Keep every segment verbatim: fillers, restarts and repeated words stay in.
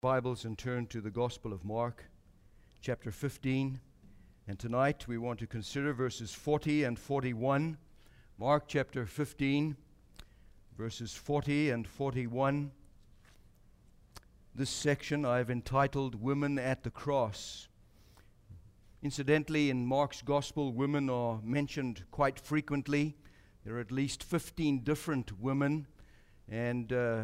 Bibles and turn to the Gospel of Mark, chapter fifteen. And tonight we want to consider verses forty and forty-one. Mark chapter fifteen, verses forty and forty-one. This section I've entitled Women at the Cross. Incidentally, in Mark's Gospel, women are mentioned quite frequently. There are at least fifteen different women, and uh,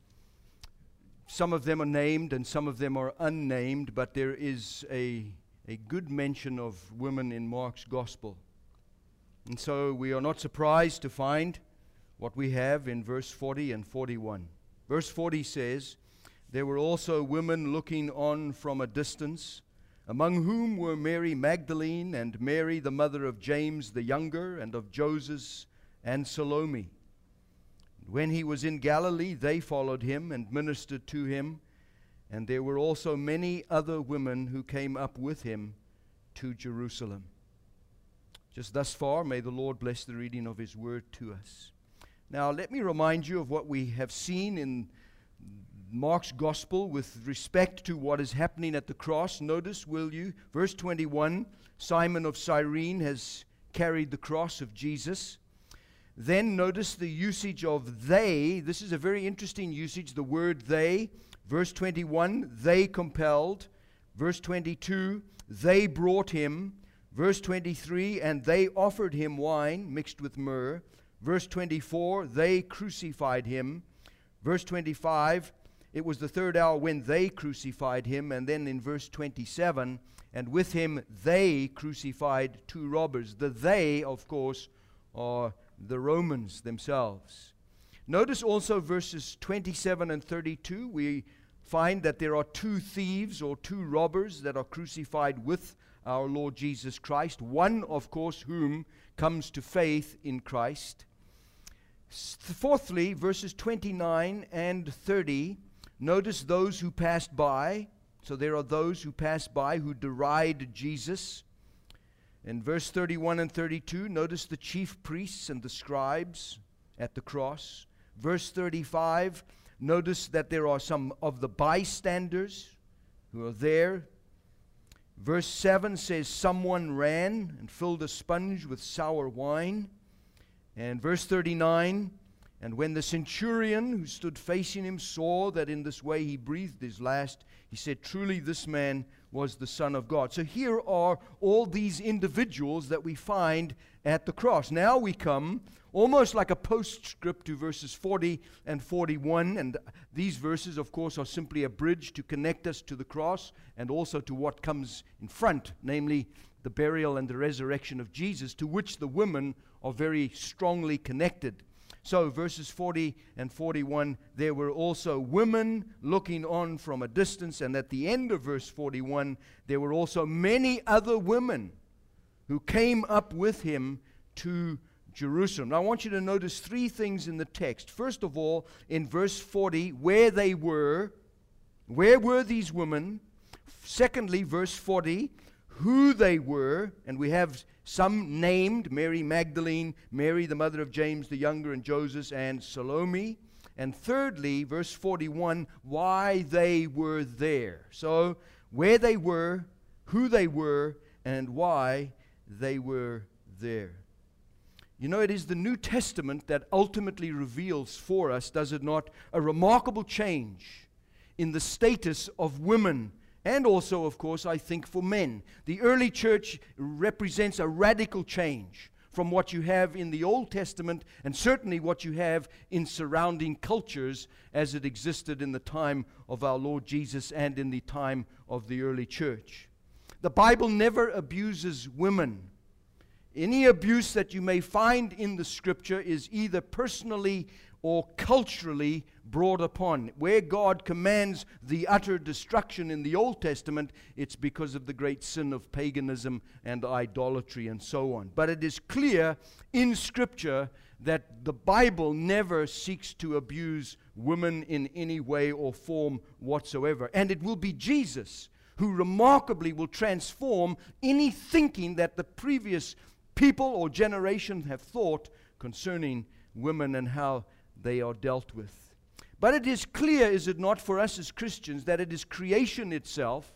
some of them are named and some of them are unnamed, but there is a, a good mention of women in Mark's Gospel. And so we are not surprised to find what we have in verse forty and forty-one. Verse forty says, "There were also women looking on from a distance, among whom were Mary Magdalene and Mary the mother of James the younger and of Joses and Salome. When he was in Galilee, they followed him and ministered to him, and there were also many other women who came up with him to Jerusalem." Just thus far, may the Lord bless the reading of his word to us. Now, let me remind you of what we have seen in Mark's Gospel with respect to what is happening at the cross. Notice, will you, verse twenty-one, Simon of Cyrene has carried the cross of Jesus. Then notice the usage of they. This is a very interesting usage, the word they. Verse twenty-one, they compelled. Verse twenty-two, they brought him. Verse twenty-three, and they offered him wine mixed with myrrh. Verse twenty-four, they crucified him. Verse twenty-five, it was the third hour when they crucified him. And then in verse twenty-seven, and with him they crucified two robbers. The they, of course, are the Romans themselves. Notice also verses twenty-seven and thirty-two. We find that there are two thieves or two robbers that are crucified with our Lord Jesus Christ. One, of course, whom comes to faith in Christ. Fourthly, verses twenty-nine and thirty. Notice those who passed by. So there are those who passed by who deride Jesus. In verse thirty-one and thirty-two, notice the chief priests and the scribes at the cross. Verse thirty-five, notice that there are some of the bystanders who are there. Verse seven says, someone ran and filled a sponge with sour wine. And verse thirty-nine, and when the centurion who stood facing him saw that in this way he breathed his last, he said, truly this man was the Son of God. So here are all these individuals that we find at the cross. Now we come almost like a postscript to verses forty and forty-one. And these verses, of course, are simply a bridge to connect us to the cross and also to what comes in front, namely the burial and the resurrection of Jesus, to which the women are very strongly connected. So verses forty and forty-one, there were also women looking on from a distance. And at the end of verse forty-one, there were also many other women who came up with him to Jerusalem. Now I want you to notice three things in the text. First of all, in verse forty, where they were. Where were these women? Secondly, verse forty, who they were. And we have some named: Mary Magdalene, Mary the mother of James the younger and Joses, and Salome. And thirdly, verse forty-one, why they were there. So where they were, who they were, and why they were there. You know, it is the New Testament that ultimately reveals for us, does it not, a remarkable change in the status of women. And also, of course, I think for men. The early church represents a radical change from what you have in the Old Testament and certainly what you have in surrounding cultures as it existed in the time of our Lord Jesus and in the time of the early church. The Bible never abuses women. Any abuse that you may find in the Scripture is either personally or culturally brought upon. Where God commands the utter destruction in the Old Testament, it's because of the great sin of paganism and idolatry and so on. But it is clear in Scripture that the Bible never seeks to abuse women in any way or form whatsoever. And it will be Jesus who remarkably will transform any thinking that the previous people or generation have thought concerning women and how they are dealt with. But it is clear, is it not, for us as Christians, that it is creation itself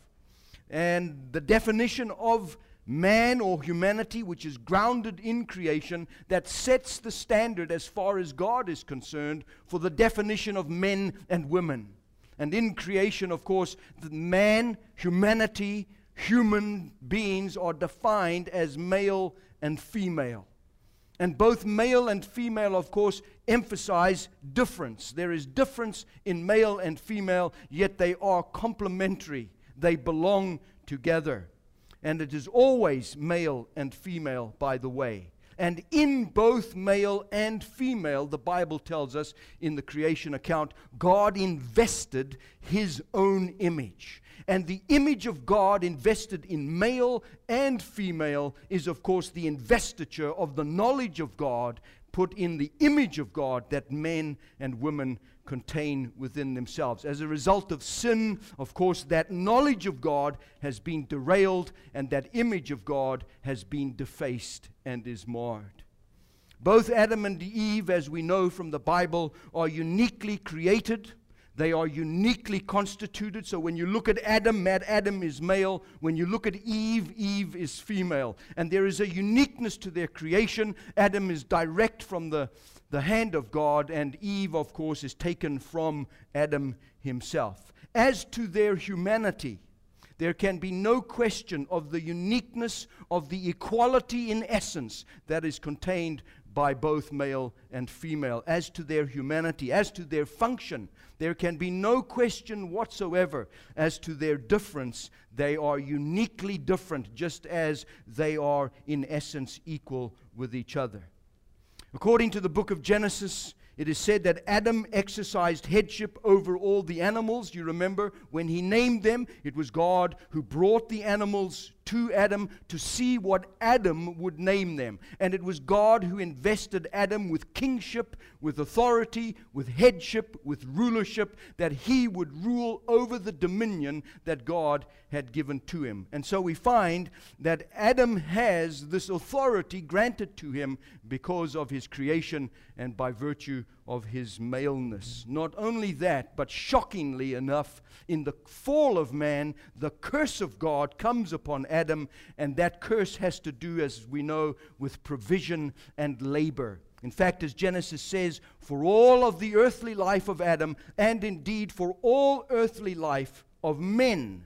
and the definition of man or humanity, which is grounded in creation, that sets the standard as far as God is concerned for the definition of men and women. And in creation, of course, the man, humanity, human beings are defined as male and female. And both male and female, of course, emphasize difference. There is difference in male and female, yet they are complementary. They belong together. And it is always male and female, by the way. And in both male and female, the Bible tells us in the creation account, God invested His own image. And the image of God invested in male and female is, of course, the investiture of the knowledge of God put in the image of God that men and women contain within themselves. As a result of sin, of course, that knowledge of God has been derailed and that image of God has been defaced and is marred. Both Adam and Eve, as we know from the Bible, are uniquely created. They are uniquely constituted. So when you look at Adam, Mad Adam is male. When you look at Eve, Eve is female. And there is a uniqueness to their creation. Adam is direct from the, the hand of God, and Eve, of course, is taken from Adam himself. As to their humanity, there can be no question of the uniqueness of the equality in essence that is contained by both male and female. As to their humanity, as to their function, there can be no question whatsoever as to their difference. They are uniquely different, just as they are in essence equal with each other. According to the book of Genesis, it is said that Adam exercised headship over all the animals. You remember when he named them, it was God who brought the animals to Adam to see what Adam would name them. And it was God who invested Adam with kingship, with authority, with headship, with rulership, that he would rule over the dominion that God had given to him. And so we find that Adam has this authority granted to him because of his creation and by virtue of his maleness. Not only that, but shockingly enough, in the fall of man, the curse of God comes upon Adam, and that curse has to do, as we know, with provision and labor. In fact, as Genesis says, for all of the earthly life of Adam, and indeed for all earthly life of men,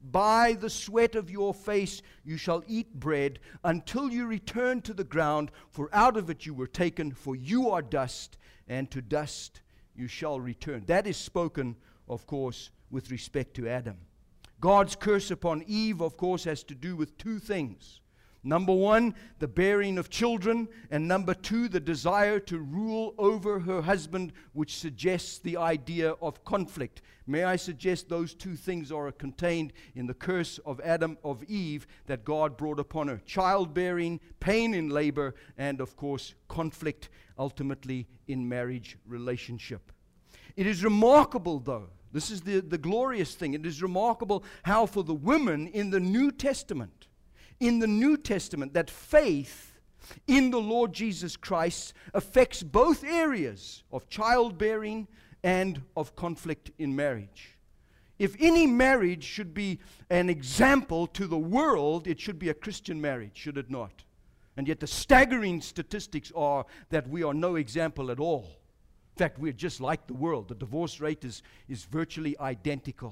by the sweat of your face you shall eat bread until you return to the ground, for out of it you were taken, for you are dust, and to dust you shall return. That is spoken, of course, with respect to Adam. God's curse upon Eve, of course, has to do with two things. Number one, the bearing of children, and number two, the desire to rule over her husband, which suggests the idea of conflict. May I suggest those two things are contained in the curse of Adam, of Eve, that God brought upon her. Childbearing, pain in labor, and of course, conflict ultimately in marriage relationship. It is remarkable, though, this is the, the glorious thing, it is remarkable how for the women in the New Testament, in the New Testament, that faith in the Lord Jesus Christ affects both areas of childbearing and of conflict in marriage. If any marriage should be an example to the world, it should be a Christian marriage, should it not? And yet the staggering statistics are that we are no example at all. In fact, we're just like the world. The divorce rate is, is virtually identical.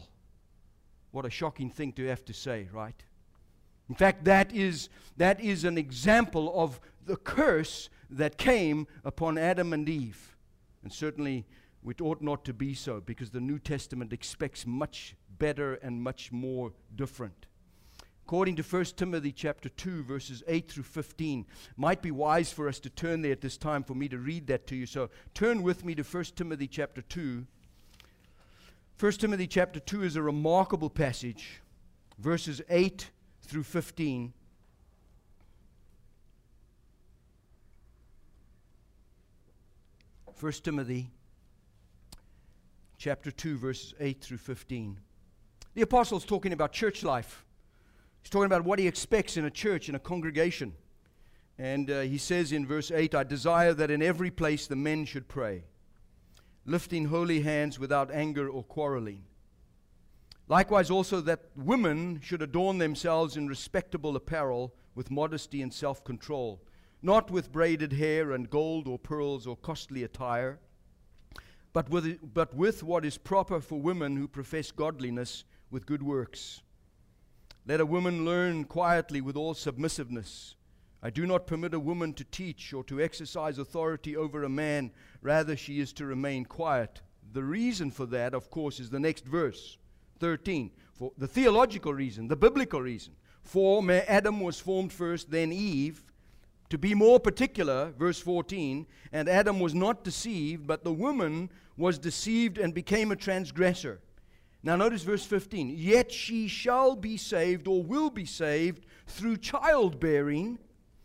What a shocking thing to have to say, right? In fact, that is, that is an example of the curse that came upon Adam and Eve. And certainly it ought not to be so, because the New Testament expects much better and much more different. According to First Timothy chapter two, verses eight through fifteen, might be wise for us to turn there at this time for me to read that to you. So turn with me to First Timothy chapter two. First Timothy chapter two is a remarkable passage, verses eight through fifteen. First Timothy chapter two, verses eight through fifteen. The apostle's talking about church life. He's talking about what he expects in a church, in a congregation. And uh, he says in verse eight, I desire that in every place the men should pray. lifting holy hands without anger or quarreling. Likewise also that women should adorn themselves in respectable apparel with modesty and self-control, not with braided hair and gold or pearls or costly attire, but with, but with what is proper for women who profess godliness with good works. Let a woman learn quietly with all submissiveness. I do not permit a woman to teach or to exercise authority over a man. Rather, she is to remain quiet. The reason for that, of course, is the next verse, thirteen. For the theological reason, the biblical reason. For Adam was formed first, then Eve. To be more particular, verse fourteen, and Adam was not deceived, but the woman was deceived and became a transgressor. Now notice verse fifteen. Yet she shall be saved, or will be saved, through childbearing,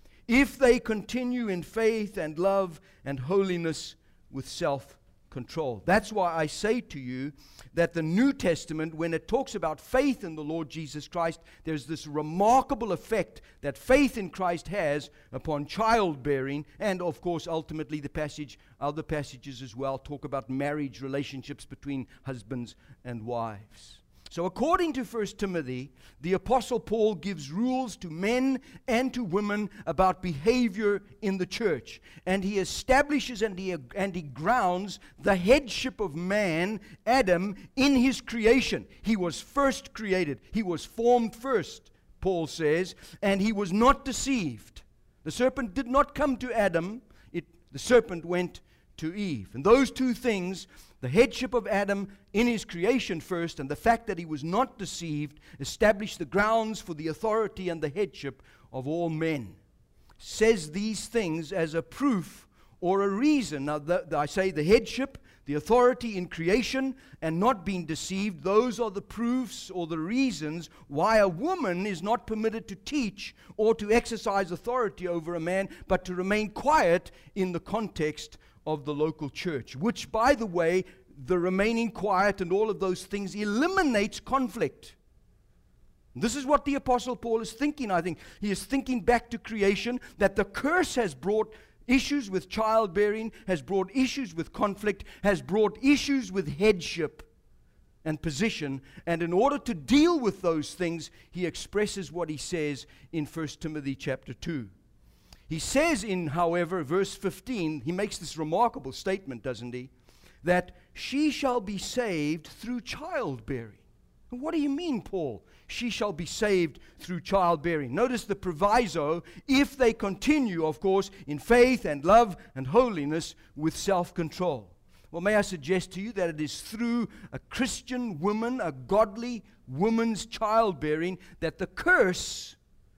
if they continue in faith and love and holiness with self-control. That's why I say to you that the New Testament, when it talks about faith in the Lord Jesus Christ, there's this remarkable effect that faith in Christ has upon childbearing, and of course ultimately the passage, other passages as well, talk about marriage relationships between husbands and wives. So according to First Timothy, the Apostle Paul gives rules to men and to women about behavior in the church. And he establishes and he, and he grounds the headship of man, Adam, in his creation. He was first created. He was formed first, Paul says, and he was not deceived. The serpent did not come to Adam. It, the serpent went to Eve. And those two things, the headship of Adam in his creation first, and the fact that he was not deceived, established the grounds for the authority and the headship of all men. Says these things as a proof or a reason. Now, the, the, I say the headship, the authority in creation, and not being deceived, those are the proofs or the reasons why a woman is not permitted to teach or to exercise authority over a man, but to remain quiet in the context of the local church, which, by the way, the remaining quiet and all of those things eliminates conflict. This is what the Apostle Paul is thinking, I think. He is thinking back to creation, that the curse has brought issues with childbearing, has brought issues with conflict, has brought issues with headship and position. And in order to deal with those things, he expresses what he says in First Timothy chapter two. He says in, however, verse fifteen, he makes this remarkable statement, doesn't he? That she shall be saved through childbearing. What do you mean, Paul? She shall be saved through childbearing. Notice the proviso, if they continue, of course, in faith and love and holiness with self-control. Well, may I suggest to you that it is through a Christian woman, a godly woman's childbearing, that the curse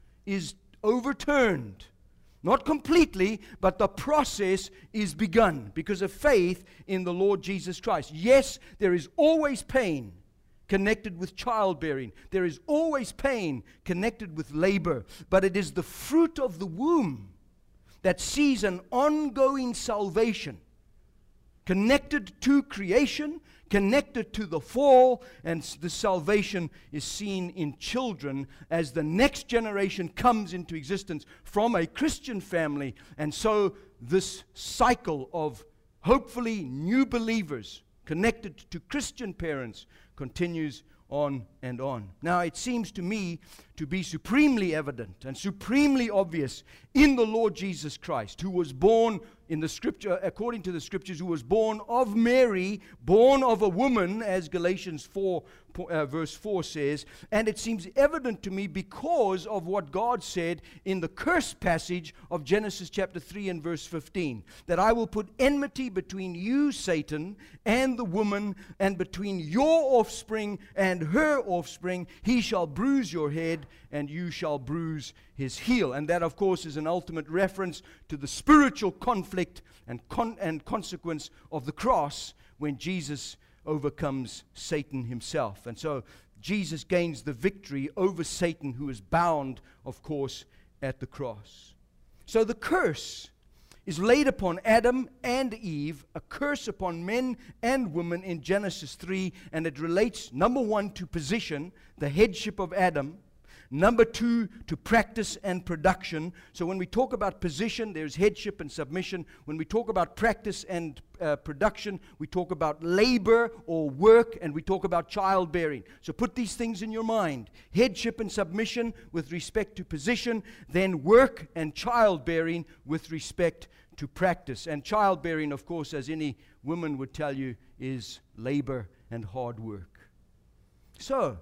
is overturned. Not completely, but the process is begun because of faith in the Lord Jesus Christ. Yes, there is always pain connected with childbearing. There is always pain connected with labor. But it is the fruit of the womb that sees an ongoing salvation connected to creation, connected to the fall, and the salvation is seen in children as the next generation comes into existence from a Christian family. And so this cycle of hopefully new believers connected to Christian parents continues on and on. Now, it seems to me to be supremely evident and supremely obvious in the Lord Jesus Christ, who was born in the scripture, according to the scriptures, who was born of Mary, born of a woman, as Galatians four, uh, verse four says. And it seems evident to me because of what God said in the curse passage of Genesis chapter three and verse fifteen, that I will put enmity between you, Satan, and the woman, and between your offspring and her offspring. He shall bruise your head, and you shall bruise his heel. And that, of course, is an ultimate reference to the spiritual conflict and, con- and consequence of the cross when Jesus overcomes Satan himself. And so Jesus gains the victory over Satan, who is bound, of course, at the cross. So the curse is laid upon Adam and Eve, a curse upon men and women in Genesis three, and it relates, number one, to position, the headship of Adam. Number two, to practice and production. So when we talk about position, there's headship and submission. When we talk about practice and uh, production, we talk about labor or work, and we talk about childbearing. So put these things in your mind. Headship and submission with respect to position, then work and childbearing with respect to practice. And childbearing, of course, as any woman would tell you, is labor and hard work. So,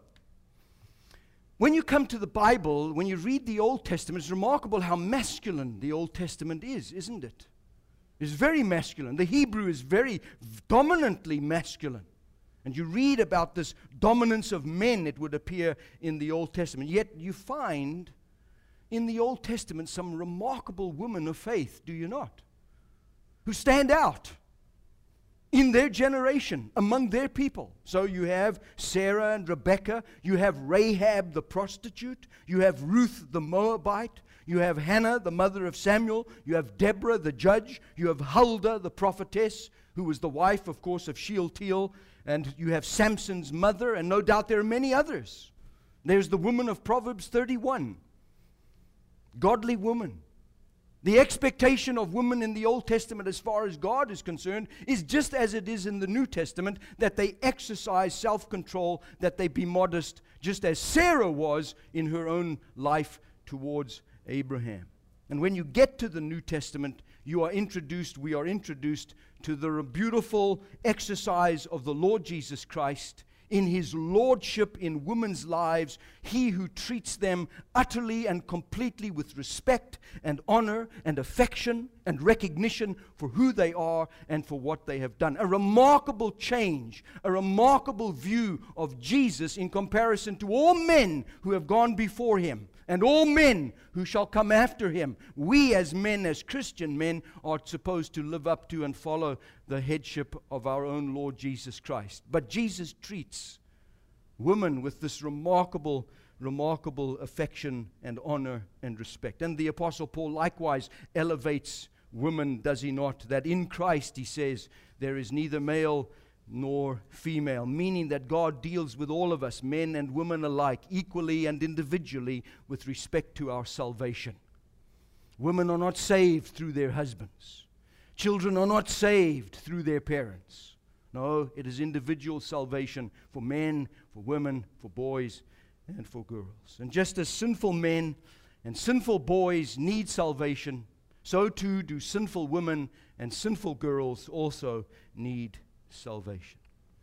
when you come to the Bible, when you read the Old Testament, it's remarkable how masculine the Old Testament is, isn't it? It's very masculine. The Hebrew is very dominantly masculine. And you read about this dominance of men, it would appear, in the Old Testament. Yet you find in the Old Testament some remarkable women of faith, do you not? Who stand out in their generation, among their people. So you have Sarah and Rebekah, you have Rahab the prostitute, you have Ruth the Moabite, you have Hannah the mother of Samuel, you have Deborah the judge, you have Huldah the prophetess, who was the wife, of course, of Shealtiel, and you have Samson's mother, and no doubt there are many others. There's the woman of Proverbs thirty-one, godly woman. The expectation of women in the Old Testament as far as God is concerned is just as it is in the New Testament, that they exercise self-control, that they be modest, just as Sarah was in her own life towards Abraham. And when you get to the New Testament, you are introduced, we are introduced to the beautiful exercise of the Lord Jesus Christ in His lordship in women's lives, He who treats them utterly and completely with respect and honor and affection and recognition for who they are and for what they have done. A remarkable change, a remarkable view of Jesus in comparison to all men who have gone before Him and all men who shall come after Him. We as men, as Christian men, are supposed to live up to and follow the headship of our own Lord Jesus Christ. But Jesus treats women with this remarkable, remarkable affection and honor and respect. And the Apostle Paul likewise elevates women, does he not? That in Christ, he says, there is neither male nor female, meaning that God deals with all of us, men and women alike, equally and individually with respect to our salvation. Women are not saved through their husbands. Children are not saved through their parents. No, it is individual salvation for men, for women, for boys, and for girls. And just as sinful men and sinful boys need salvation, so too do sinful women and sinful girls also need salvation.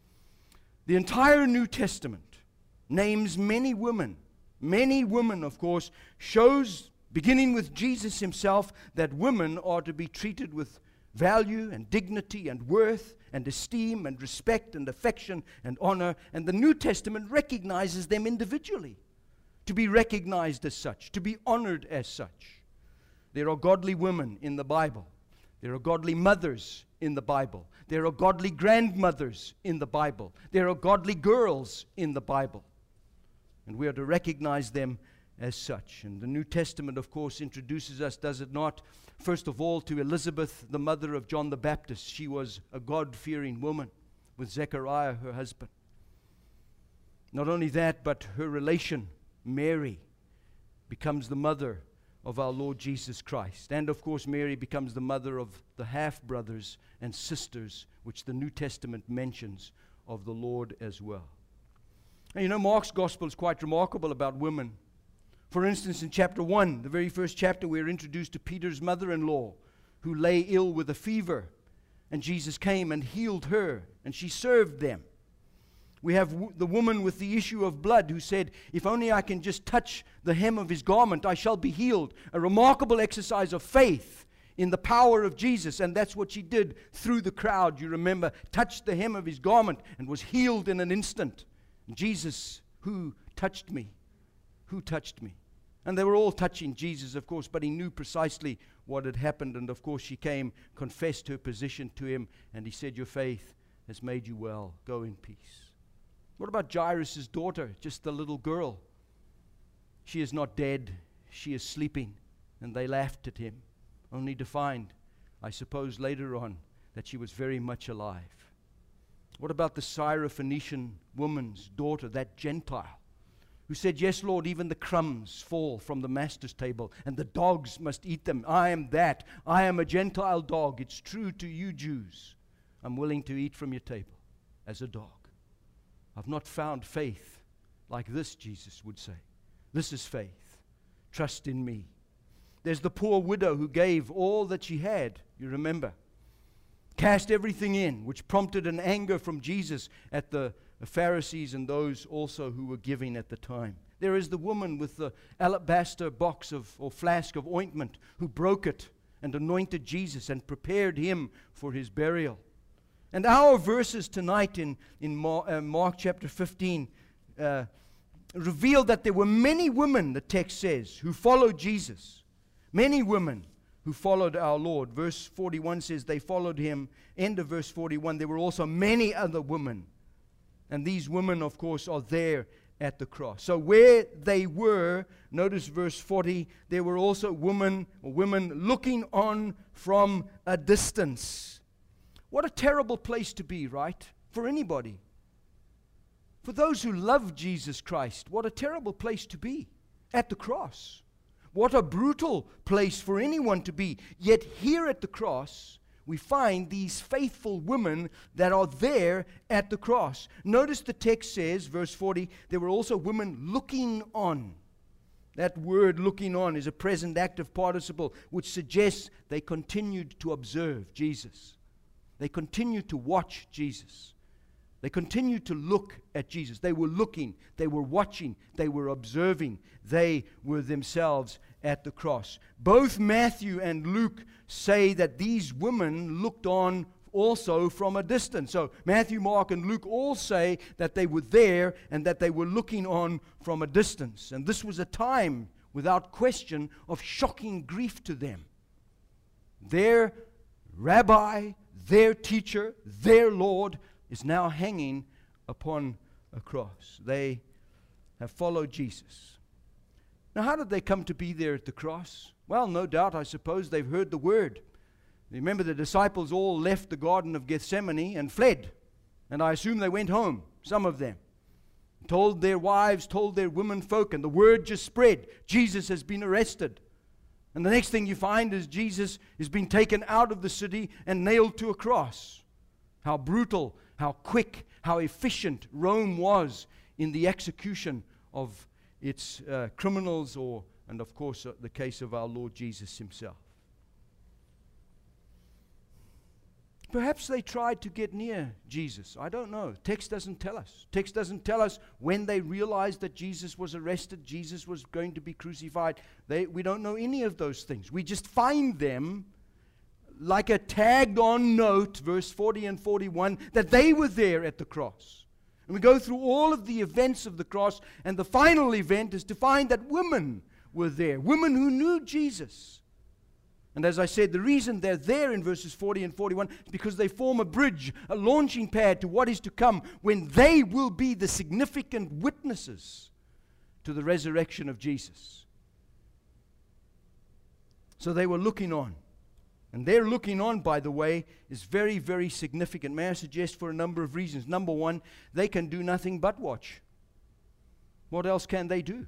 The entire New Testament names many women. Many women, of course, shows, beginning with Jesus Himself, that women are to be treated with value and dignity and worth and esteem and respect and affection and honor. And the New Testament recognizes them individually, to be recognized as such, to be honored as such. There are godly women in the Bible. There are godly mothers in the Bible. There are godly grandmothers in the Bible. There are godly girls in the Bible. And we are to recognize them as such. And the New Testament, of course, introduces us, does it not, first of all, to Elizabeth, the mother of John the Baptist. She was a God-fearing woman with Zechariah, her husband. Not only that, but her relation, Mary, becomes the mother of our Lord Jesus Christ. And of course, Mary becomes the mother of the half-brothers and sisters, which the New Testament mentions of the Lord as well. And you know, Mark's gospel is quite remarkable about women. For instance, in chapter one, the very first chapter, we are introduced to Peter's mother-in-law, who lay ill with a fever. And Jesus came and healed her, and she served them. We have w- the woman with the issue of blood who said, if only I can just touch the hem of His garment, I shall be healed. A remarkable exercise of faith in the power of Jesus. And that's what she did through the crowd. You remember, touched the hem of His garment and was healed in an instant. And Jesus, who touched me? Who touched me? And they were all touching Jesus, of course, but He knew precisely what had happened. And of course, she came, confessed her position to Him, and He said, your faith has made you well. Go in peace. What about Jairus' daughter, just the little girl? She is not dead, she is sleeping. And they laughed at Him, only to find, I suppose later on, that she was very much alive. What about the Syrophoenician woman's daughter, that Gentile, who said, "Yes, Lord, even the crumbs fall from the master's table, and the dogs must eat them. I am that. I am a Gentile dog. It's true to you Jews. I'm willing to eat from your table as a dog." I've not found faith like this, Jesus would say. This is faith. Trust in me. There's the poor widow who gave all that she had, you remember. Cast everything in, which prompted an anger from Jesus at the Pharisees and those also who were giving at the time. There is the woman with the alabaster box of or flask of ointment who broke it and anointed Jesus and prepared him for his burial. And our verses tonight in, in Mark, uh, Mark chapter fifteen uh, reveal that there were many women, the text says, who followed Jesus. Many women who followed our Lord. Verse forty-one says they followed him. End of verse forty-one, there were also many other women. And these women, of course, are there at the cross. So where they were, notice verse forty, there were also women, or women looking on from a distance. What a terrible place to be, right? For anybody. For those who love Jesus Christ, what a terrible place to be at the cross. What a brutal place for anyone to be. Yet here at the cross, we find these faithful women that are there at the cross. Notice the text says, verse forty, there were also women looking on. That word looking on is a present active participle, which suggests they continued to observe Jesus. They continued to watch Jesus. They continued to look at Jesus. They were looking, they were watching, they were observing. They were themselves at the cross. Both Matthew and Luke say that these women looked on also from a distance. So Matthew, Mark, and Luke all say that they were there and that they were looking on from a distance. And this was a time, without question, of shocking grief to them. Their rabbi, their teacher, their Lord is now hanging upon a cross. They have followed Jesus. Now, how did they come to be there at the cross? Well, no doubt, I suppose, they've heard the word. Remember, the disciples all left the Garden of Gethsemane and fled. And I assume they went home, some of them. Told their wives, told their women folk, and the word just spread. Jesus has been arrested. And the next thing you find is Jesus is being taken out of the city and nailed to a cross. How brutal, how quick, how efficient Rome was in the execution of its uh, criminals, or, and of course, uh, the case of our Lord Jesus himself. Perhaps they tried to get near Jesus. I don't know. Text doesn't tell us. Text doesn't tell us when they realized that Jesus was arrested, Jesus was going to be crucified. They, we don't know any of those things. We just find them like a tagged-on note, verse forty and forty-one, that they were there at the cross. And we go through all of the events of the cross, and the final event is to find that women were there, women who knew Jesus. And as I said, the reason they're there in verses forty and forty-one is because they form a bridge, a launching pad to what is to come, when they will be the significant witnesses to the resurrection of Jesus. So they were looking on. And their looking on, by the way, is very, very significant. May I suggest, for a number of reasons. Number one, they can do nothing but watch. What else can they do?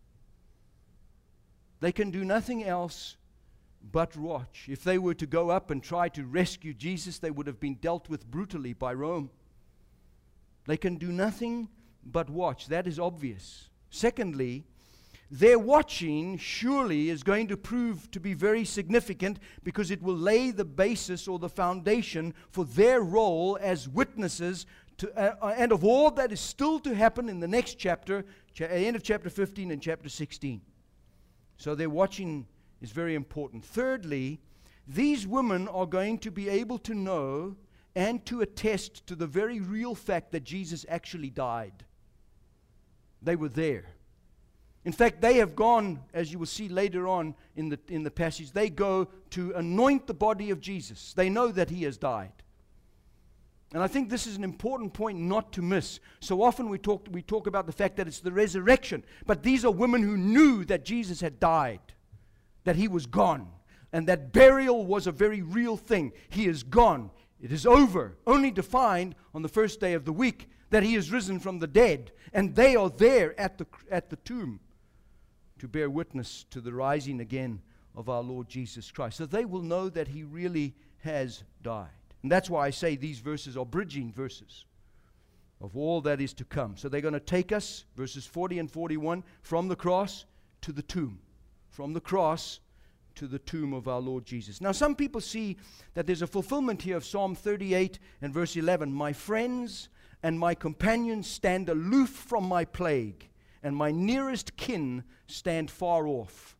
They can do nothing else but watch. If they were to go up and try to rescue Jesus, they would have been dealt with brutally by Rome. They can do nothing but watch. That is obvious. Secondly, their watching surely is going to prove to be very significant, because it will lay the basis or the foundation for their role as witnesses to, uh, and of all that is still to happen in the next chapter, cha- end of chapter fifteen and chapter sixteen. So their watching is very important. Thirdly, these women are going to be able to know and to attest to the very real fact that Jesus actually died. They were there. In fact, they have gone, as you will see later on in the, in the passage, they go to anoint the body of Jesus. They know that he has died. And I think this is an important point not to miss. So often we talk, we talk about the fact that it's the resurrection, but these are women who knew that Jesus had died, that he was gone, and that burial was a very real thing. He is gone. It is over, only to find on the first day of the week that he is risen from the dead, and they are there at the, at the tomb to bear witness to the rising again of our Lord Jesus Christ. So they will know that he really has died. And that's why I say these verses are bridging verses of all that is to come. So they're going to take us, verses forty and forty-one, from the cross to the tomb. From the cross to the tomb of our Lord Jesus. Now some people see that there's a fulfillment here of Psalm thirty-eight and verse eleven. My friends and my companions stand aloof from my plague, and my nearest kin stand far off.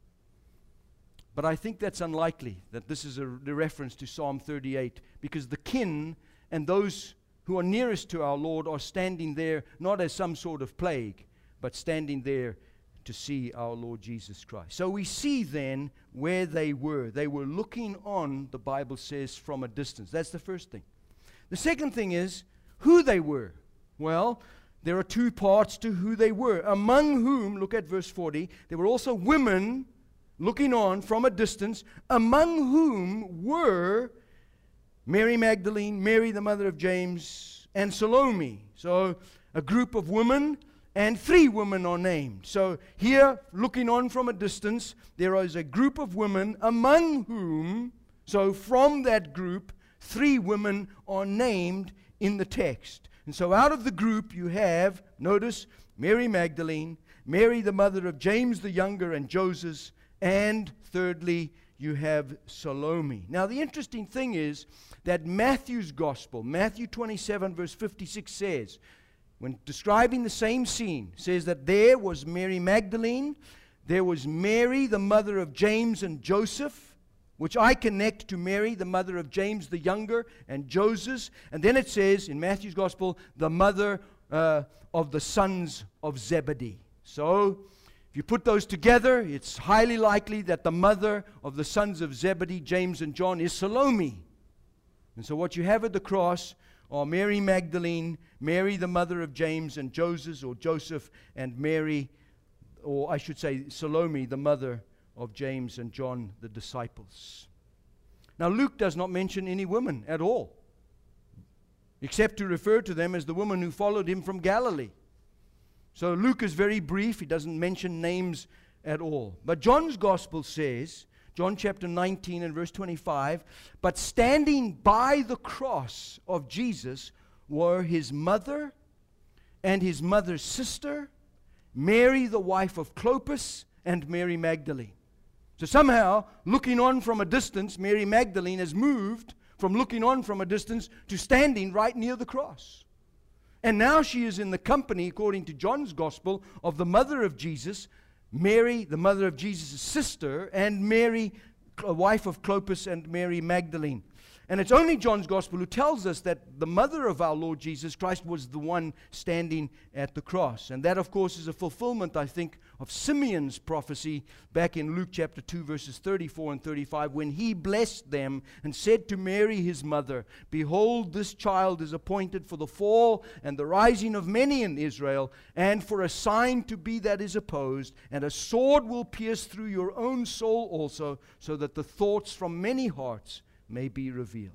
But I think that's unlikely, that this is a, the reference to Psalm thirty-eight, because the kin and those who are nearest to our Lord are standing there not as some sort of plague, but standing there to see our Lord Jesus Christ. So we see then where they were. They were looking on, the Bible says, from a distance. That's the first thing. The second thing is who they were. Well, there are two parts to who they were. Among whom, look at verse forty, there were also women looking on from a distance, among whom were Mary Magdalene, Mary the mother of James, and Salome. So a group of women, and three women are named. So here, looking on from a distance, there is a group of women among whom, so from that group, three women are named in the text. And so out of the group you have, notice, Mary Magdalene, Mary the mother of James the younger and Joseph, and thirdly, you have Salome. Now the interesting thing is that Matthew's gospel, Matthew twenty-seven verse fifty-six says, when describing the same scene, says that there was Mary Magdalene, there was Mary the mother of James and Joseph, which I connect to Mary the mother of James the younger and Joseph, and then it says in Matthew's gospel, the mother uh, of the sons of Zebedee. So if you put those together, it's highly likely that the mother of the sons of Zebedee, James and John, is Salome. And so what you have at the cross are Mary Magdalene, Mary the mother of James and Joseph, or Joseph, and Mary, or I should say Salome, the mother of James and John, the disciples. Now Luke does not mention any women at all, except to refer to them as the woman who followed him from Galilee. So Luke is very brief. He doesn't mention names at all. But John's gospel says, John chapter nineteen and verse twenty-five, but standing by the cross of Jesus were his mother and his mother's sister, Mary the wife of Clopas, and Mary Magdalene. So somehow, looking on from a distance, Mary Magdalene has moved from looking on from a distance to standing right near the cross. And now she is in the company, according to John's gospel, of the mother of Jesus, Mary, the mother of Jesus' sister, and Mary, wife of Clopas, and Mary Magdalene. And it's only John's gospel who tells us that the mother of our Lord Jesus Christ was the one standing at the cross. And that, of course, is a fulfillment, I think, of Simeon's prophecy back in Luke chapter two, verses thirty-four and thirty-five, when he blessed them and said to Mary his mother, behold, this child is appointed for the fall and the rising of many in Israel, and for a sign to be that is opposed, and a sword will pierce through your own soul also, so that the thoughts from many hearts may be revealed.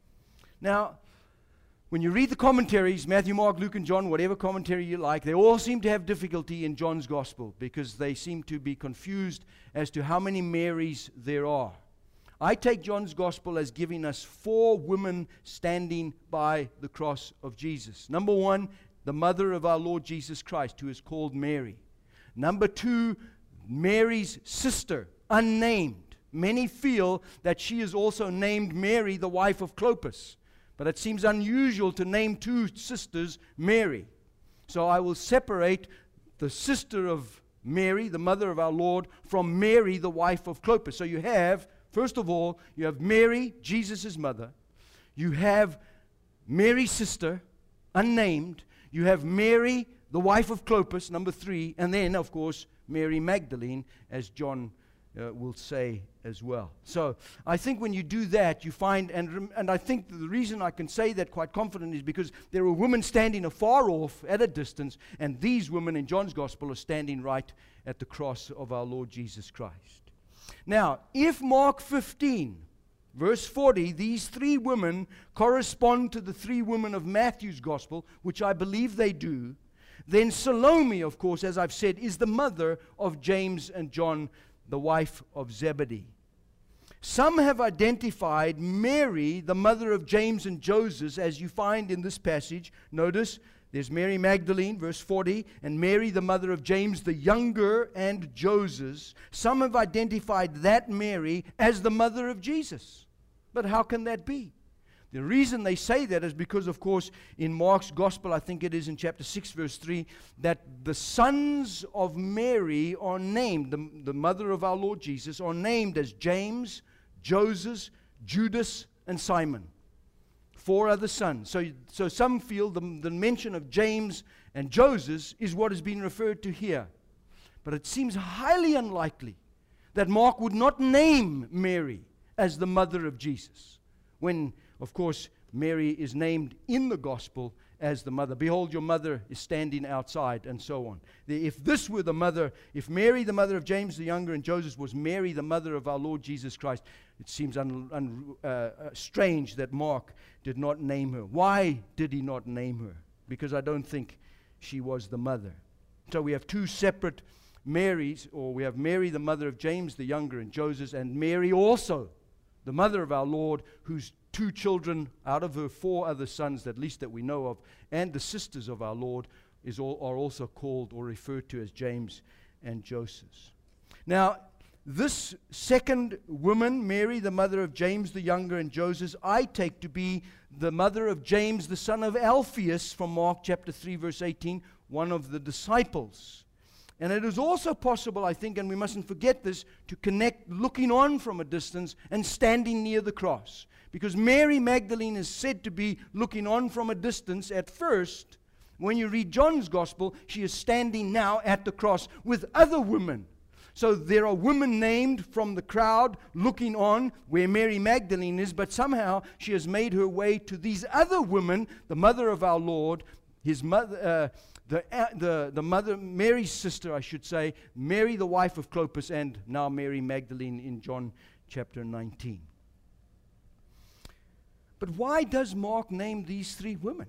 Now, when you read the commentaries, Matthew, Mark, Luke, and John, whatever commentary you like, they all seem to have difficulty in John's gospel because they seem to be confused as to how many Marys there are. I take John's gospel as giving us four women standing by the cross of Jesus. Number one, the mother of our Lord Jesus Christ, who is called Mary. Number two, Mary's sister, unnamed. Many feel that she is also named Mary, the wife of Clopas. But it seems unusual to name two sisters Mary. So I will separate the sister of Mary, the mother of our Lord, from Mary, the wife of Clopas. So you have, first of all, you have Mary, Jesus' mother. You have Mary's sister, unnamed. You have Mary, the wife of Clopas, number three. And then, of course, Mary Magdalene, as John Uh, will say as well. So I think when you do that, you find, and and I think the reason I can say that quite confidently is because there are women standing afar off at a distance, and these women in John's gospel are standing right at the cross of our Lord Jesus Christ. Now, if Mark fifteen verse forty, these three women correspond to the three women of Matthew's gospel, which I believe they do, then Salome, of course, as I've said, is the mother of James and John, the wife of Zebedee. Some have identified Mary, the mother of James and Joseph, as you find in this passage. Notice, there's Mary Magdalene, verse forty, and Mary, the mother of James the younger and Joseph. Some have identified that Mary as the mother of Jesus. But how can that be? The reason they say that is because, of course, in Mark's gospel, I think it is in chapter six, verse three, that the sons of Mary are named, the, the mother of our Lord Jesus, are named as James, Joseph, Judas, and Simon. Four other sons. So, so some feel the, the mention of James and Joseph is what is being referred to here. But it seems highly unlikely that Mark would not name Mary as the mother of Jesus, when, of course, Mary is named in the gospel as the mother. Behold, your mother is standing outside, and so on. The, if this were the mother, if Mary, the mother of James the younger, and Joseph was Mary, the mother of our Lord Jesus Christ, it seems un, un, uh, uh, strange that Mark did not name her. Why did he not name her? Because I don't think she was the mother. So we have two separate Marys, or we have Mary, the mother of James the younger, and Joseph, and Mary also, the mother of our Lord, whose two children out of her four other sons, at least that we know of, and the sisters of our Lord is all, are also called or referred to as James and Joseph. Now, this second woman, Mary, the mother of James the younger and Joseph, I take to be the mother of James, the son of Alphaeus, from Mark chapter three, verse eighteen, one of the disciples. And it is also possible, I think, and we mustn't forget this, to connect looking on from a distance and standing near the cross. Because Mary Magdalene is said to be looking on from a distance at first. When you read John's gospel, she is standing now at the cross with other women. So there are women named from the crowd looking on where Mary Magdalene is, but somehow she has made her way to these other women, the mother of our Lord, his mother, uh, the, uh, the, the mother, Mary's sister, I should say, Mary, the wife of Clopas, and now Mary Magdalene in John chapter nineteen. But why does Mark name these three women?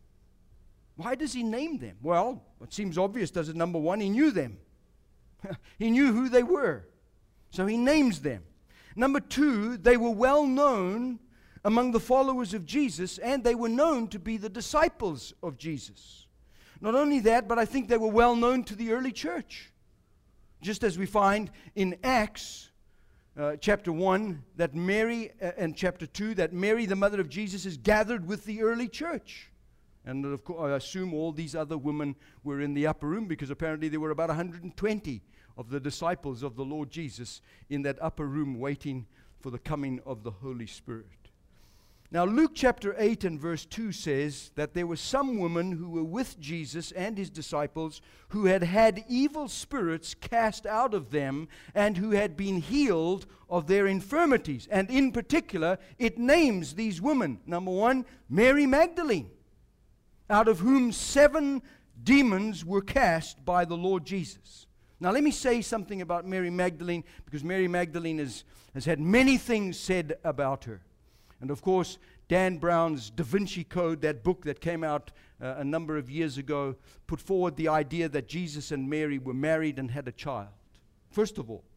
Why does he name them? Well, it seems obvious, does it? Number one, he knew them. He knew who they were. So he names them. Number two, they were well known among the followers of Jesus, and they were known to be the disciples of Jesus. Not only that, but I think they were well known to the early church. Just as we find in Acts uh, chapter one, that Mary, uh, and chapter two, that Mary, the mother of Jesus, is gathered with the early church. And of course, I assume all these other women were in the upper room, because apparently there were about one hundred twenty of the disciples of the Lord Jesus in that upper room waiting for the coming of the Holy Spirit. Now, Luke chapter eight and verse two says that there were some women who were with Jesus and his disciples who had had evil spirits cast out of them and who had been healed of their infirmities. And in particular, it names these women. Number one, Mary Magdalene, out of whom seven demons were cast by the Lord Jesus. Now, let me say something about Mary Magdalene, because Mary Magdalene is, has had many things said about her. And of course, Dan Brown's Da Vinci Code, that book that came out uh, a number of years ago, put forward the idea that Jesus and Mary were married and had a child. First of all,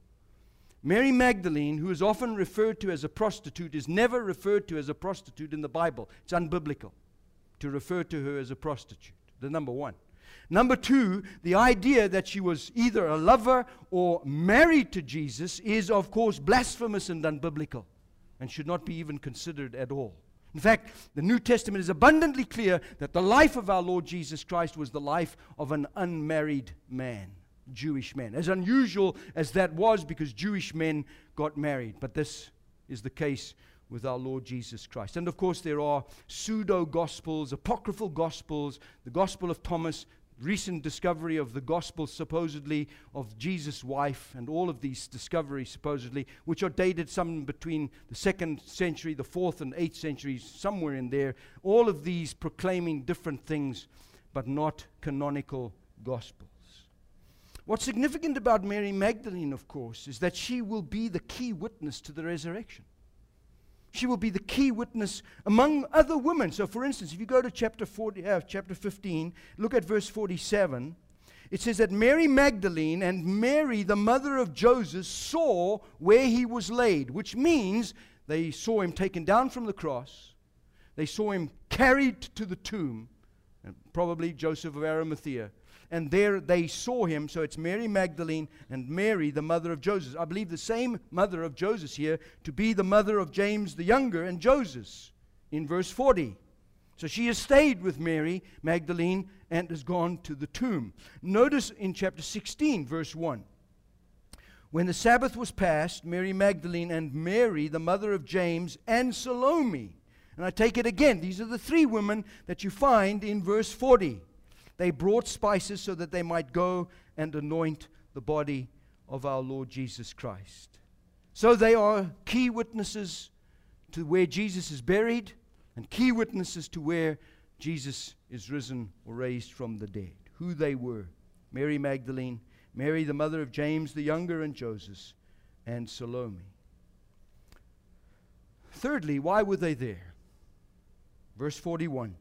Mary Magdalene, who is often referred to as a prostitute, is never referred to as a prostitute in the Bible. It's unbiblical to refer to her as a prostitute. The number one. Number two, the idea that she was either a lover or married to Jesus is, of course, blasphemous and unbiblical, and should not be even considered at all. In fact, the New Testament is abundantly clear that the life of our Lord Jesus Christ was the life of an unmarried man, Jewish man. As unusual as that was, because Jewish men got married, but this is the case with our Lord Jesus Christ. And of course, there are pseudo-gospels, apocryphal gospels, the Gospel of Thomas, recent discovery of the gospel supposedly of Jesus' wife, and all of these discoveries supposedly, which are dated some between the second century, the fourth and eighth centuries, somewhere in there. All of these proclaiming different things, but not canonical gospels. What's significant about Mary Magdalene, of course, is that she will be the key witness to the resurrection. She will be the key witness among other women. So, for instance, if you go to chapter forty, uh, chapter fifteen, look at verse forty-seven. It says that Mary Magdalene and Mary, the mother of Joseph, saw where he was laid, which means they saw him taken down from the cross. They saw him carried to the tomb, and probably Joseph of Arimathea. And there they saw him. So it's Mary Magdalene and Mary, the mother of Joseph. I believe the same mother of Joseph here to be the mother of James the younger and Joseph in verse forty. So she has stayed with Mary Magdalene and has gone to the tomb. Notice in chapter sixteen, verse one. When the Sabbath was past, Mary Magdalene and Mary, the mother of James, and Salome. And I take it again, these are the three women that you find in verse forty. They brought spices so that they might go and anoint the body of our Lord Jesus Christ. So they are key witnesses to where Jesus is buried and key witnesses to where Jesus is risen or raised from the dead. Who they were: Mary Magdalene, Mary the mother of James the younger and Joseph, and Salome. Thirdly, why were they there? Verse forty-one.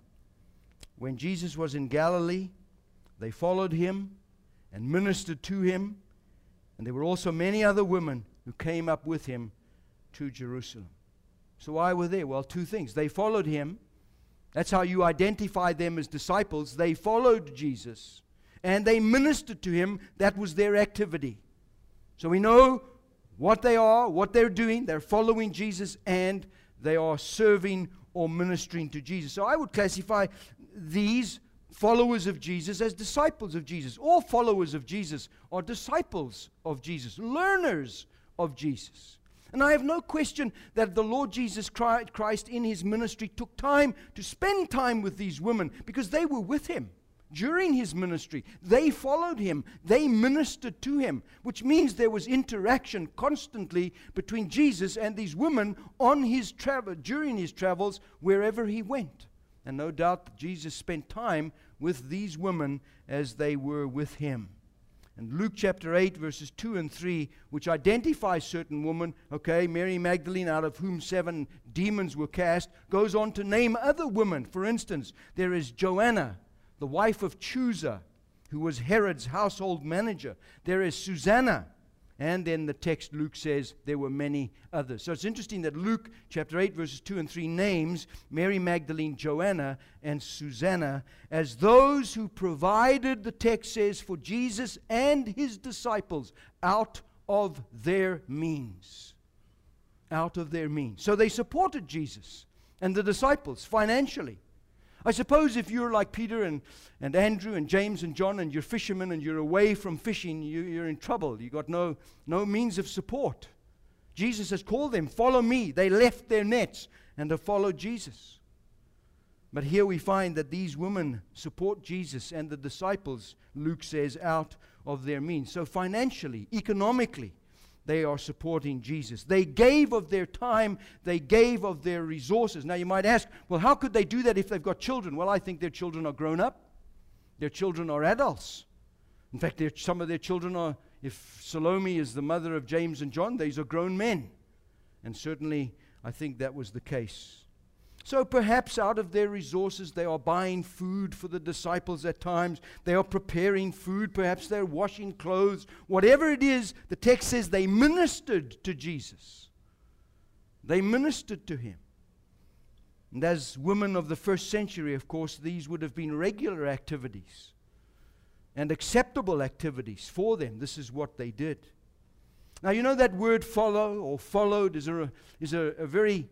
When Jesus was in Galilee, they followed him and ministered to him, and there were also many other women who came up with him to Jerusalem. So why were they? Well, two things. They followed him. That's how you identify them as disciples. They followed Jesus, and they ministered to him. That was their activity. So we know what they are, what they're doing. They're following Jesus, and they are serving or ministering to Jesus. So I would classify these followers of Jesus as disciples of Jesus. All followers of Jesus are disciples of Jesus, learners of Jesus. And I have no question that the Lord Jesus Christ in his ministry took time to spend time with these women because they were with him during his ministry. They followed him. They ministered to him, which means there was interaction constantly between Jesus and these women on his travel, during his travels, wherever he went. And no doubt that Jesus spent time with these women as they were with him. And Luke chapter eight, verses two and three, which identifies certain women, okay, Mary Magdalene, out of whom seven demons were cast, goes on to name other women. For instance, there is Joanna, the wife of Chuza, who was Herod's household manager. There is Susanna. And then the text, Luke says, there were many others. So it's interesting that Luke chapter eight, verses two and three names Mary Magdalene, Joanna, and Susanna as those who provided, the text says, for Jesus and his disciples out of their means. Out of their means. So they supported Jesus and the disciples financially. I suppose if you're like Peter and, and Andrew and James and John and you're fishermen and you're away from fishing, you, you're in trouble. You've got no, no means of support. Jesus has called them, follow me. They left their nets and have followed Jesus. But here we find that these women support Jesus and the disciples, Luke says, out of their means. So financially, economically, they are supporting Jesus. They gave of their time. They gave of their resources. Now you might ask, well, how could they do that if they've got children? Well, I think their children are grown up. Their children are adults. In fact, some of their children are, if Salome is the mother of James and John, these are grown men. And certainly, I think that was the case. So perhaps out of their resources, they are buying food for the disciples at times. They are preparing food. Perhaps they're washing clothes. Whatever it is, the text says they ministered to Jesus. They ministered to him. And as women of the first century, of course, these would have been regular activities and acceptable activities for them. This is what they did. Now, you know that word follow or followed is a, is a, a very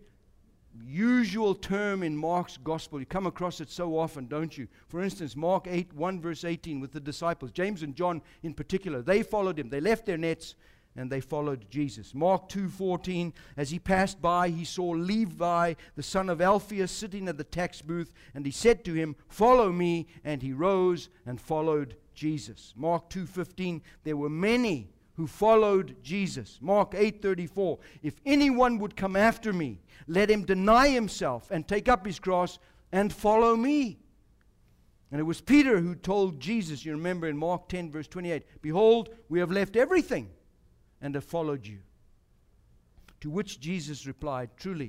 usual term in Mark's gospel. You come across it so often, don't you? For instance, Mark eight, one verse eighteen with the disciples, James and John in particular, they followed him. They left their nets and they followed Jesus. Mark two fourteen, as he passed by, he saw Levi, the son of Alphaeus, sitting at the tax booth, and he said to him, follow me, and he rose and followed Jesus. Mark two fifteen, there were many who followed Jesus. Mark eight thirty-four, if anyone would come after me, let him deny himself and take up his cross and follow me. And it was Peter who told Jesus, you remember in Mark ten verse twenty-eight, behold, we have left everything and have followed you. To which Jesus replied, truly,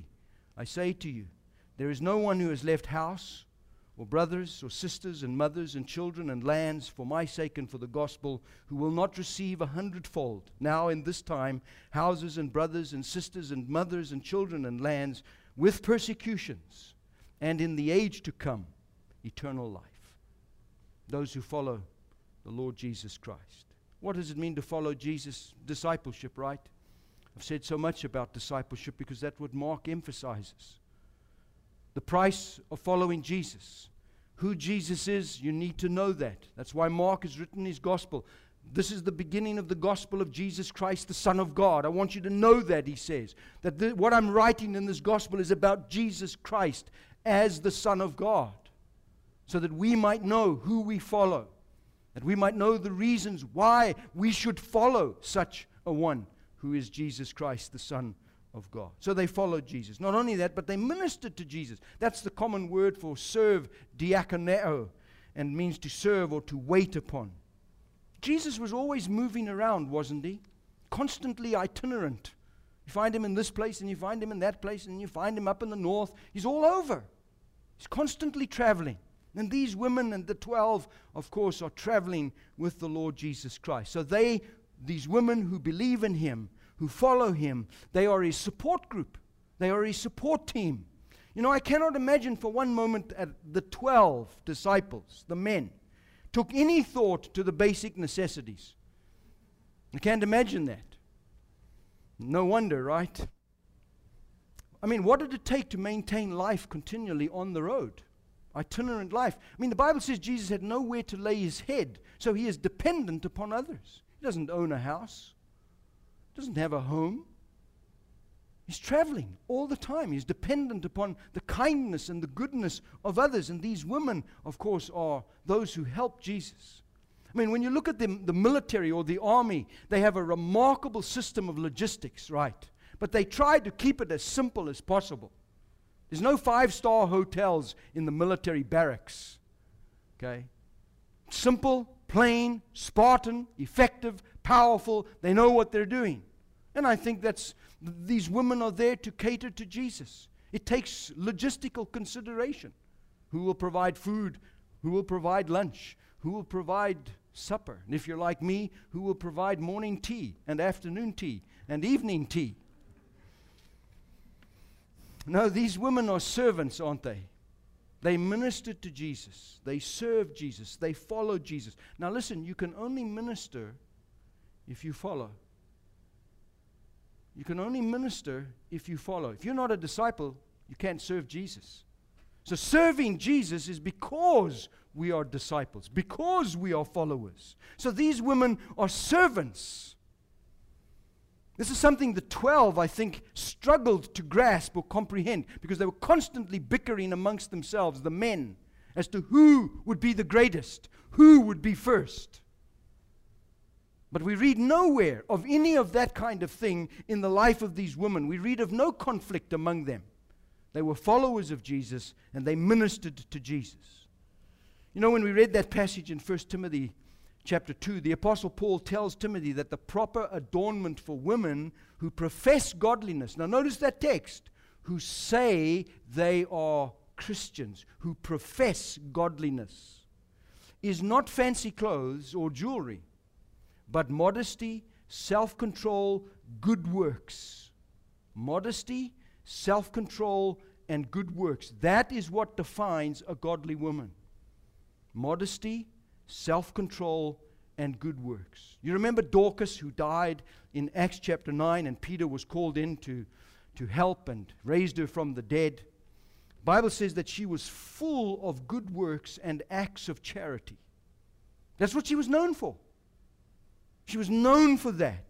I say to you, there is no one who has left house, or brothers, or sisters, and mothers, and children, and lands, for my sake and for the gospel, who will not receive a hundredfold, now in this time, houses, and brothers, and sisters, and mothers, and children, and lands, with persecutions, and in the age to come, eternal life. Those who follow the Lord Jesus Christ. What does it mean to follow Jesus? Discipleship, right? I've said so much about discipleship because that's what Mark emphasizes. The price of following Jesus. Who Jesus is, you need to know that. That's why Mark has written his gospel. This is the beginning of the gospel of Jesus Christ, the Son of God. I want you to know that, he says. That the, what I'm writing in this gospel is about Jesus Christ as the Son of God. So that we might know who we follow. That we might know the reasons why we should follow such a one who is Jesus Christ, the Son of God. So they followed Jesus. Not only that, but they ministered to Jesus. That's the common word for serve, diakoneo, and means to serve or to wait upon. Jesus was always moving around, wasn't he? Constantly itinerant. You find him in this place, and you find him in that place, and you find him up in the north. He's all over. He's constantly traveling. And these women and the twelve, of course, are traveling with the Lord Jesus Christ. So they, these women who believe in him, who follow him, they are his support group. They are his support team. You know, I cannot imagine for one moment that the twelve disciples, the men, took any thought to the basic necessities. I can't imagine that. No wonder, right? I mean, what did it take to maintain life continually on the road? Itinerant life. I mean, the Bible says Jesus had nowhere to lay his head, so he is dependent upon others. He doesn't own a house. Doesn't have a home. He's traveling all the time. He's dependent upon the kindness and the goodness of others. And these women, of course, are those who help Jesus. I mean, when you look at the, the military or the army, they have a remarkable system of logistics, right? But they try to keep it as simple as possible. There's no five-star hotels in the military barracks. Okay? Simple, plain, Spartan, effective, powerful. They know what they're doing. And I think that's, th- these women are there to cater to Jesus. It takes logistical consideration. Who will provide food? Who will provide lunch? Who will provide supper? And if you're like me, who will provide morning tea and afternoon tea and evening tea? No, these women are servants, aren't they? They ministered to Jesus. They served Jesus. They followed Jesus. Now listen, you can only minister if you follow. You can only minister if you follow. If you're not a disciple, you can't serve Jesus. So serving Jesus is because we are disciples, because we are followers. So these women are servants. This is something the twelve, I think, struggled to grasp or comprehend because they were constantly bickering amongst themselves, the men, as to who would be the greatest, who would be first. But we read nowhere of any of that kind of thing in the life of these women. We read of no conflict among them. They were followers of Jesus and they ministered to Jesus. You know, when we read that passage in First Timothy chapter two, the Apostle Paul tells Timothy that the proper adornment for women who profess godliness, now notice that text, who say they are Christians, who profess godliness, is not fancy clothes or jewelry, but modesty, self-control, good works. Modesty, self-control, and good works. That is what defines a godly woman. Modesty, self-control, and good works. You remember Dorcas, who died in Acts chapter nine, and Peter was called in to, to help and raised her from the dead. The Bible says that she was full of good works and acts of charity. That's what she was known for. She was known for that.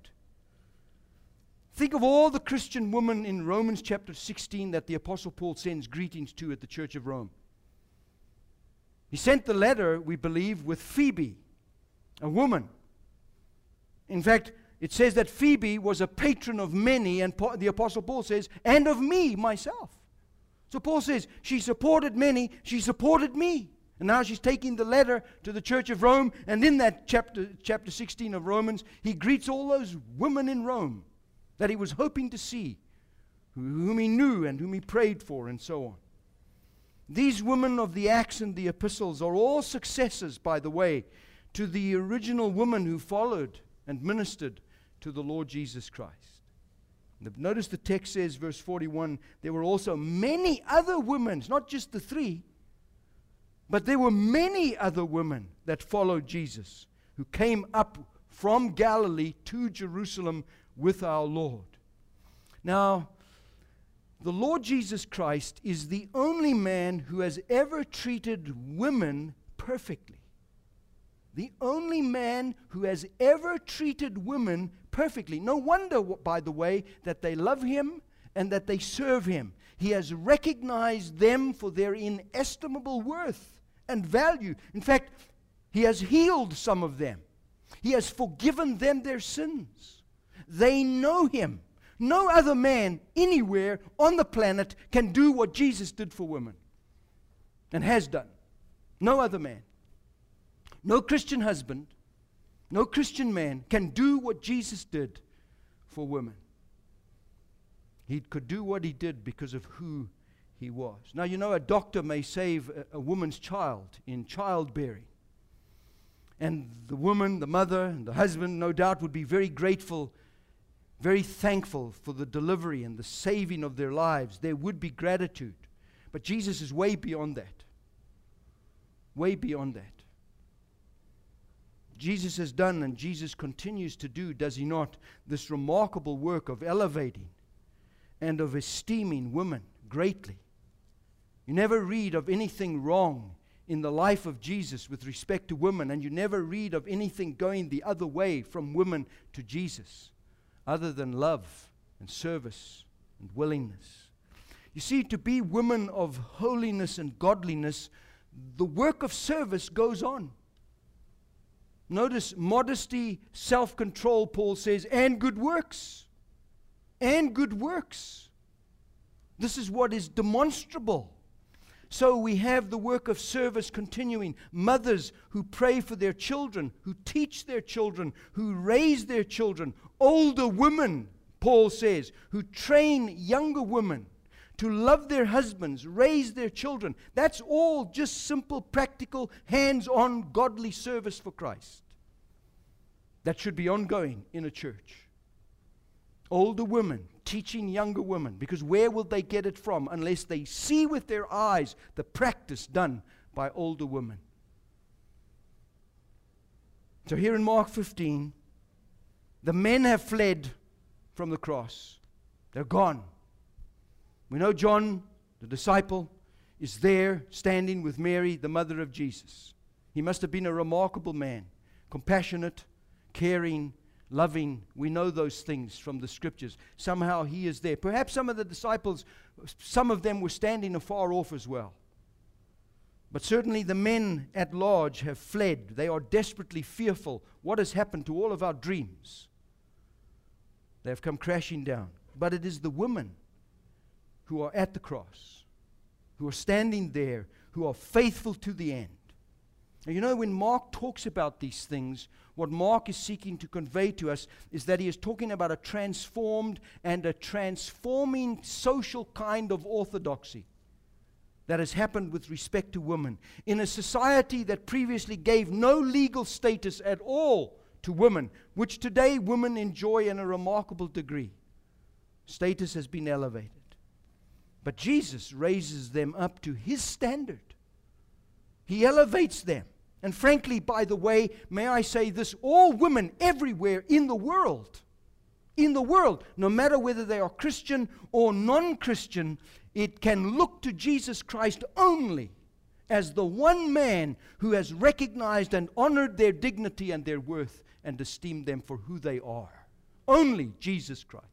Think of all the Christian women in Romans chapter sixteen that the Apostle Paul sends greetings to at the Church of Rome. He sent the letter, we believe, with Phoebe, a woman. In fact, it says that Phoebe was a patron of many, and Paul, the Apostle Paul says, and of me, myself. So Paul says, she supported many, she supported me. And now she's taking the letter to the Church of Rome, and in that chapter, chapter sixteen of Romans, he greets all those women in Rome that he was hoping to see whom he knew and whom he prayed for, and so on. These women of the Acts and the epistles are all successors, by the way, to the original woman who followed and ministered to the Lord Jesus Christ. Notice the text says, verse forty-one, there were also many other women, it's not just the three, but there were many other women that followed Jesus, who came up from Galilee to Jerusalem with our Lord. Now, the Lord Jesus Christ is the only man who has ever treated women perfectly. The only man who has ever treated women perfectly. No wonder, by the way, that they love him and that they serve him. He has recognized them for their inestimable worth and value. In fact, he has healed some of them. He has forgiven them their sins. They know him. No other man anywhere on the planet can do what Jesus did for women and has done. No other man. No Christian husband, no Christian man can do what Jesus did for women. He could do what he did because of who he was. Now, you know, a doctor may save a, a woman's child in childbearing. And the woman, the mother, and the husband, no doubt, would be very grateful, very thankful for the delivery and the saving of their lives. There would be gratitude. But Jesus is way beyond that. Way beyond that. Jesus has done, and Jesus continues to do, does he not, this remarkable work of elevating and of esteeming women greatly. You never read of anything wrong in the life of Jesus with respect to women, and you never read of anything going the other way from women to Jesus, other than love and service and willingness. You see, to be women of holiness and godliness, the work of service goes on. Notice modesty, self-control, Paul says, and good works. And good works. This is what is demonstrable. So we have the work of service continuing. Mothers who pray for their children, who teach their children, who raise their children. Older women, Paul says, who train younger women to love their husbands, raise their children. That's all just simple, practical, hands-on, godly service for Christ. That should be ongoing in a church. Older women teaching younger women, because where will they get it from unless they see with their eyes the practice done by older women? So here in Mark fifteen, the men have fled from the cross. They're gone. We know John, the disciple, is there standing with Mary, the mother of Jesus. He must have been a remarkable man, compassionate, caring, loving. We know those things from the scriptures. Somehow he is there. Perhaps some of the disciples, some of them were standing afar off as well. But certainly the men at large have fled. They are desperately fearful. What has happened to all of our dreams? They have come crashing down. But it is the women who are at the cross, who are standing there, who are faithful to the end. And you know, when Mark talks about these things, what Mark is seeking to convey to us is that he is talking about a transformed and a transforming social kind of orthodoxy that has happened with respect to women. In a society that previously gave no legal status at all to women, which today women enjoy in a remarkable degree, status has been elevated. But Jesus raises them up to his standard. He elevates them. And frankly, by the way, may I say this, all women everywhere in the world, in the world, no matter whether they are Christian or non-Christian, it can look to Jesus Christ only as the one man who has recognized and honored their dignity and their worth and esteemed them for who they are. Only Jesus Christ.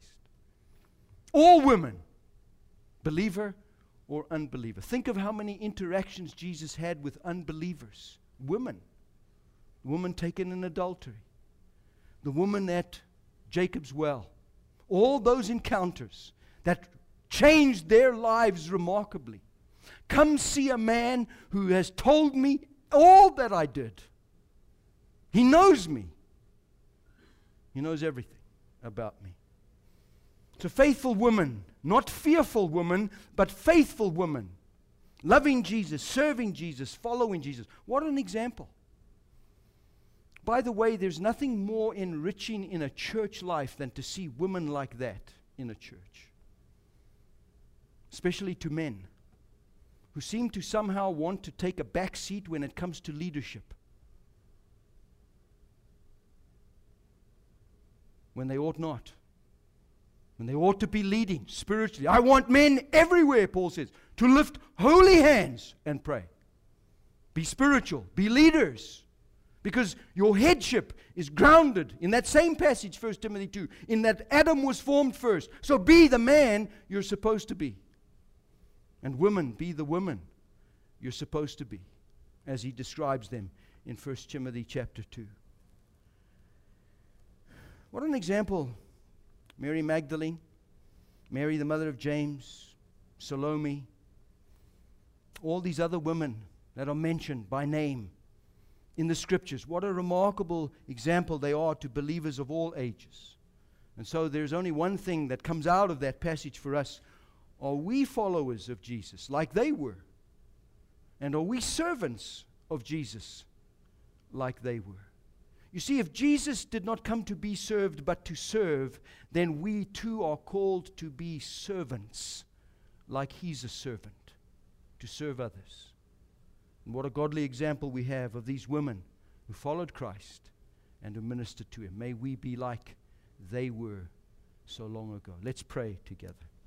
All women, believer or unbeliever. Think of how many interactions Jesus had with unbelievers. Women. The woman taken in adultery. The woman at Jacob's well. All those encounters that changed their lives remarkably. Come see a man who has told me all that I did. He knows me. He knows everything about me. So faithful woman, not fearful woman, but faithful woman. Loving Jesus, serving Jesus, following Jesus. What an example. By the way, there's nothing more enriching in a church life than to see women like that in a church. Especially to men who seem to somehow want to take a back seat when it comes to leadership, when they ought not. When they ought to be leading spiritually. I want men everywhere, Paul says, to lift holy hands and pray. Be spiritual. Be leaders. Because your headship is grounded in that same passage, First Timothy two, in that Adam was formed first. So be the man you're supposed to be. And women, be the woman you're supposed to be, as he describes them in First Timothy chapter two. What an example. Mary Magdalene, Mary the mother of James, Salome, all these other women that are mentioned by name in the Scriptures. What a remarkable example they are to believers of all ages. And so there's only one thing that comes out of that passage for us. Are we followers of Jesus like they were? And are we servants of Jesus like they were? You see, if Jesus did not come to be served but to serve, then we too are called to be servants like he's a servant, to serve others. And what a godly example we have of these women who followed Christ and who ministered to him. May we be like they were so long ago. Let's pray together.